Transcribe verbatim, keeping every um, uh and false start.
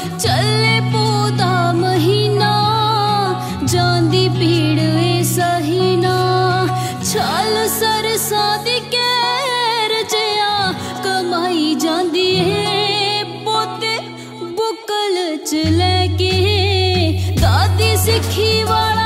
ਚੱਲੇ ਪੋਦਾ ਮਹੀਨਾ ਜਾਂਦੀ ਪੀੜ ਏ ਸਹੀ ਨਾ ਛਲ ਸਰਸਾਂ ਦੀ ਕਹਿਰ ਜਿਆ ਕਮਾਈ ਜਾਂਦੀ ਏ ਪੋਤੇ ਬੁਕਲ ਚ ਲੈ ਕੇ ਦਾਦੀ ਸਿੱਖੀ ਵਾਲਾ